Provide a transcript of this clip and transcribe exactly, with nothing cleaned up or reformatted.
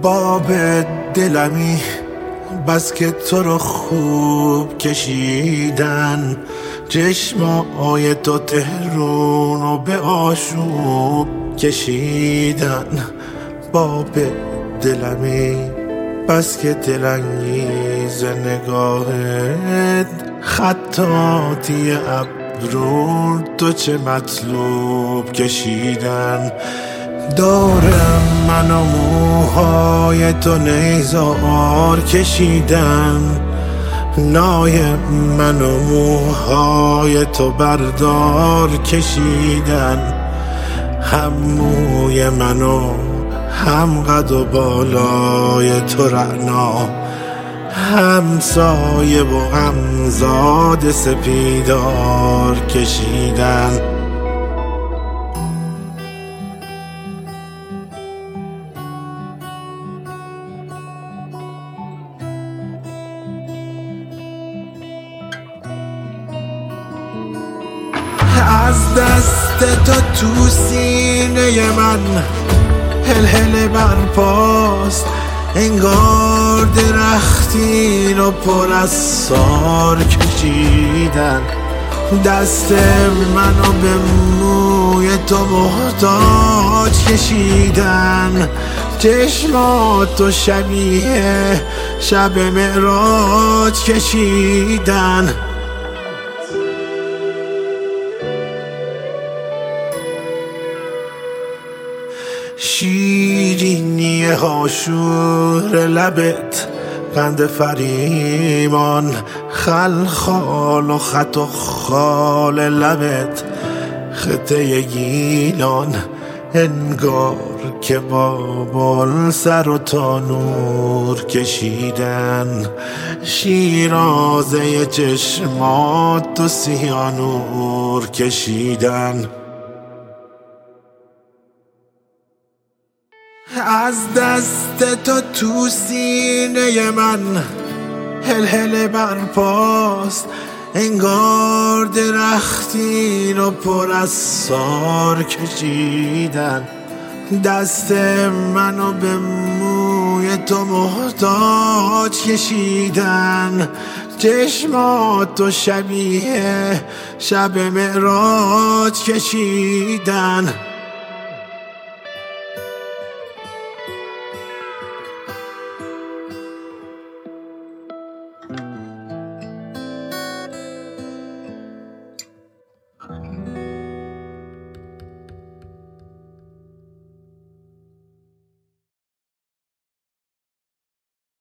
باب دلمی بس که تو رو خوب کشیدن، چشمای تو تهرون رو به آشوب کشیدن. باب دلمی بس که دلانگیز نگاهت، خطاطی ابرون تو چه مطلوب کشیدن. دارم من و موهای تو نیزار کشیدن، نای من و موهای تو بردار کشیدن. هم موی من و هم قد و بالای تو رعنا، هم سایه و هم زاد سپیدار کشیدن. از دست تو تو سینه من هل برپاست، انگار درختی رو پر از سار کشیدن. دست منو به موی تو محتاج کشیدن، چشماتو شبیه شب معراج کشیدن. شیرینی هاشور لبت، قند فریمان خلخال و خط و خال لبت، خطه گیلان انگار که بابل سر و تانور کشیدن. شیرازه چشمات و سیانور کشیدن. از دست تو تو سینه من هل هل برپاست، انگار درختی رو پر از سار کشیدن. دست منو به موی تو محتاج کشیدن، چشماتو شبیه شب معراج کشیدن.